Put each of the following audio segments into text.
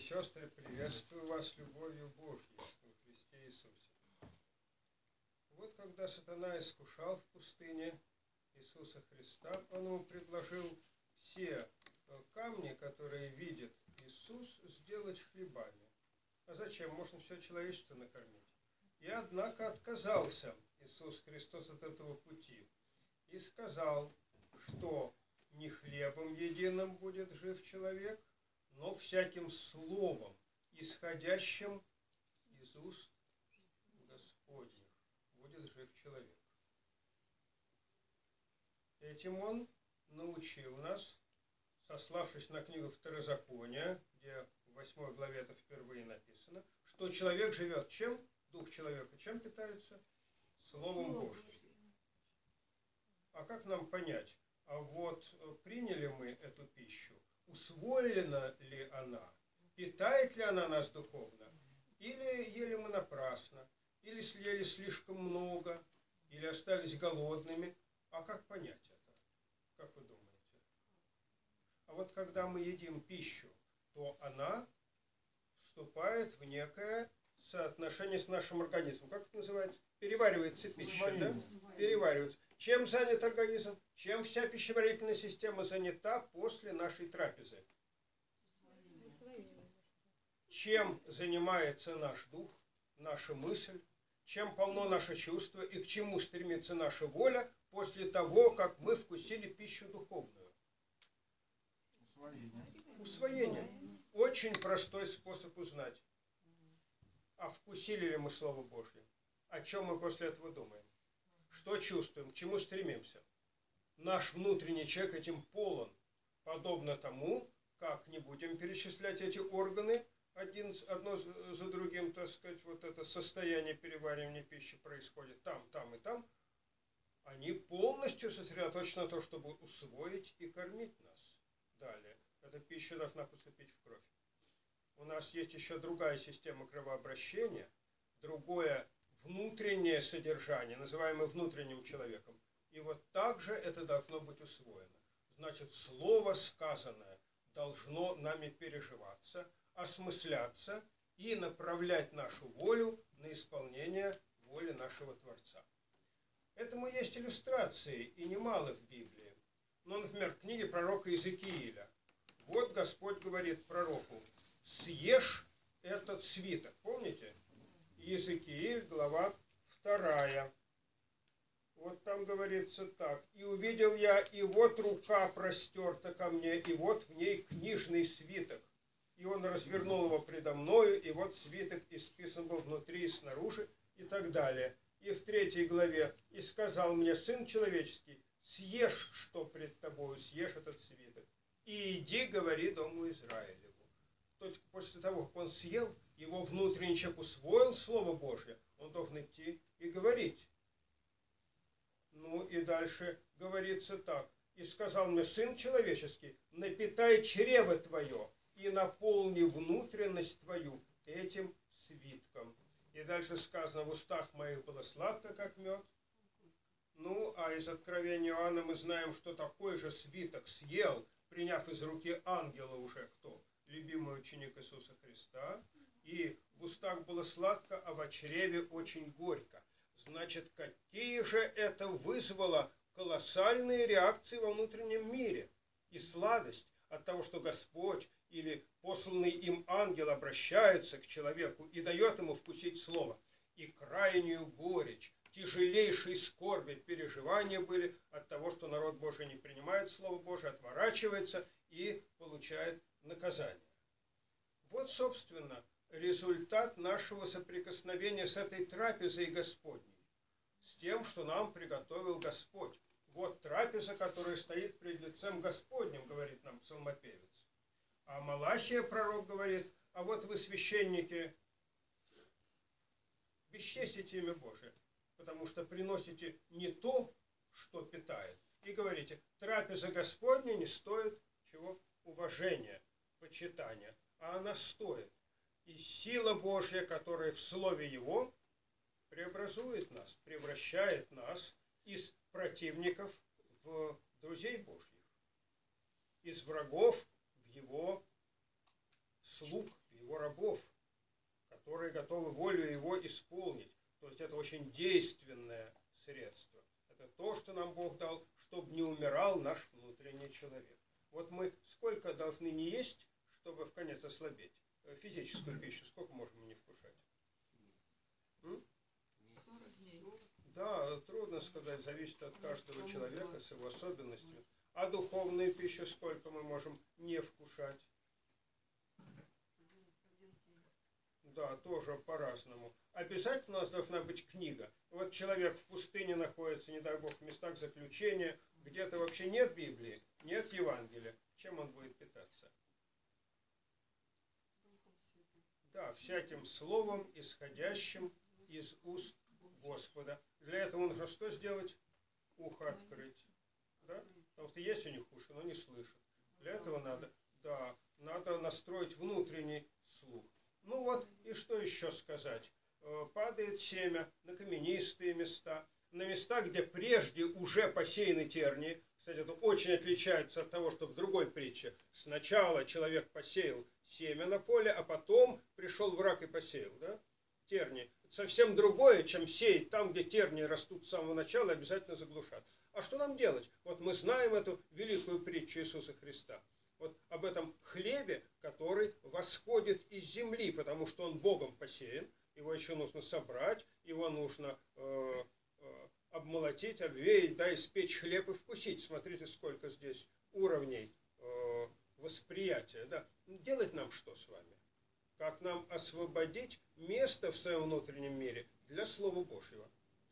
сестры, приветствую вас любовью Божьей во Христе Иисусе. Вот когда сатана искушал в пустыне Иисуса Христа, он ему предложил все камни, которые видит Иисус, сделать хлебами. А зачем? Можно все человечество накормить. И однако отказался Иисус Христос от этого пути и сказал, что не хлебом единым будет жив человек, но всяким словом, исходящим из уст Господних, будет жив человек. Этим он научил нас, сославшись на книгу Второзакония, где в 8 главе это впервые написано, что человек живет чем? Дух человека чем питается? Словом Божьим. А как нам понять? А вот приняли мы эту пищу, усвоена ли она, питает ли она нас духовно, или ели мы напрасно, или съели слишком много, или остались голодными. А как понять это? Как вы думаете? А вот когда мы едим пищу, то она вступает в некое соотношение с нашим организмом. Как это называется? Переваривается пища, да? Переваривается. Чем занят организм? Чем вся пищеварительная система занята после нашей трапезы? Чем занимается наш дух, наша мысль? Чем полно наше чувство и к чему стремится наша воля после того, как мы вкусили пищу духовную? Усвоение. Очень простой способ узнать. А вкусили ли мы Слово Божье? О чем мы после этого думаем? Что чувствуем? К чему стремимся? Наш внутренний человек этим полон. Подобно тому, как не будем перечислять эти органы, одно за другим, так сказать, вот это состояние переваривания пищи происходит там, там и там. Они полностью сосредоточены на том, чтобы усвоить и кормить нас. Далее. Эта пища должна поступить в кровь. У нас есть еще другая система кровообращения, другое внутреннее содержание, называемое внутренним человеком. И вот так же это должно быть усвоено. Значит, слово сказанное должно нами переживаться, осмысляться и направлять нашу волю на исполнение воли нашего Творца. Этому есть иллюстрации, и немало в Библии. Ну, например, в книге пророка Иезекииля. Вот Господь говорит пророку: съешь этот свиток. Помните? Иезекииль, глава 2. Вот там говорится так. «И увидел я, и вот рука простерта ко мне, и вот в ней книжный свиток. И он развернул его предо мною, и вот свиток исписан был внутри и снаружи», и так далее. И в 3 главе: «И сказал мне: сын человеческий, съешь, что пред тобою, съешь этот свиток, и иди, говори дому Израилеву». Только после того, как он съел, его внутренний человек усвоил Слово Божье, он должен идти и говорить. Ну и дальше говорится так. «И сказал мне: сын человеческий, напитай чрево твое и наполни внутренность твою этим свитком». И дальше сказано: «В устах моих было сладко, как мед». Ну, а из Откровения Иоанна мы знаем, что такой же свиток съел, приняв из руки ангела уже кто? Любимый ученик Иисуса Христа. И в устах было сладко, а в чреве очень горько. Значит, какие же это вызвало колоссальные реакции во внутреннем мире? И сладость от того, что Господь или посланный им ангел обращается к человеку и дает ему вкусить слово. И крайнюю горечь, тяжелейшие скорби, переживания были от того, что народ Божий не принимает Слово Божие, отворачивается и получает наказание. Вот, собственно, результат нашего соприкосновения с этой трапезой Господней, с тем, что нам приготовил Господь. Вот трапеза, которая стоит пред лицем Господним, говорит нам псалмопевец. А Малахия, пророк, говорит: а вот вы, священники, бесчестите имя Божие, потому что приносите не то, что питает. И говорите: трапеза Господня не стоит чего? Уважения, почитания, а она стоит. И сила Божья, которая в Слове Его, преобразует нас, превращает нас из противников в друзей Божьих, из врагов в Его слуг, в его рабов, которые готовы волю его исполнить. То есть это очень действенное средство. Это то, что нам Бог дал, чтобы не умирал наш внутренний человек. Вот мы сколько должны не есть, чтобы в конец ослабеть? Физическую пищу сколько можем не вкушать? 40 дней. Да, трудно сказать, зависит от каждого человека с его особенностями. А духовную пищу сколько мы можем не вкушать? Да, тоже по-разному. Обязательно у нас должна быть книга. Вот человек в пустыне находится, не дай Бог, в местах заключения, где-то вообще нет Библии, нет Евангелия. Чем он будет питаться? Да, всяким словом, исходящим из уст Господа. Для этого нужно что сделать? Ухо открыть. Да? Потому что есть у них уши, но не слышат. Для этого надо настроить внутренний слух. Ну вот, и что еще сказать? Падает семя на каменистые места, на места, где прежде уже посеяны тернии. Кстати, это очень отличается от того, что в другой притче. Сначала человек посеял семя на поле, а потом пришел враг и посеял. Да? Тернии. Это совсем другое, чем сеять там, где тернии растут с самого начала и обязательно заглушат. А что нам делать? Вот мы знаем эту великую притчу Иисуса Христа. Вот об этом хлебе, который восходит из земли, потому что он Богом посеян. Его еще нужно собрать, его нужно обмолотить, обвеять, да, испечь хлеб и вкусить. Смотрите, сколько здесь уровней восприятия. Да. Делать нам что с вами? Как нам освободить место в своем внутреннем мире для Слова Божьего?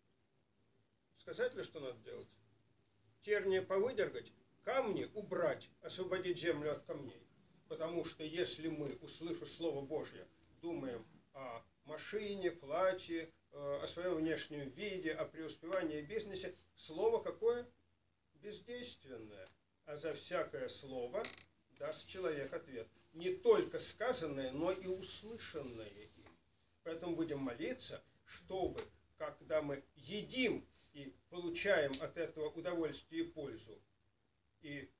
Сказать ли, что надо делать? Тернии повыдергать, камни убрать, освободить землю от камней. Потому что если мы, услышав Слово Божье, думаем о машине, платье, о своем внешнем виде, о преуспевании в бизнесе, слово какое? Бездейственное. А за всякое слово даст человек ответ. Не только сказанное, но и услышанное им. Поэтому будем молиться, чтобы, когда мы едим и получаем от этого удовольствие и пользу, и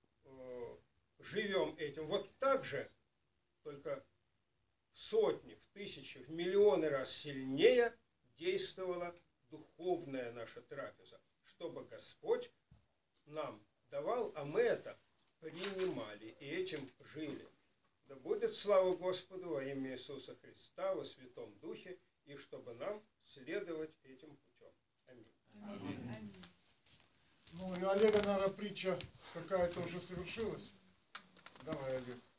живем этим вот так же, только в сотни, в тысячи, в миллионы раз сильнее действовала духовная наша трапеза, чтобы Господь нам давал, а мы это принимали и этим жили. Да будет слава Господу во имя Иисуса Христа, во Святом Духе, и чтобы нам следовать этим путем. Аминь. Аминь. Ну и Олега, наверное, притча какая-то уже совершилась. Давай, Олег.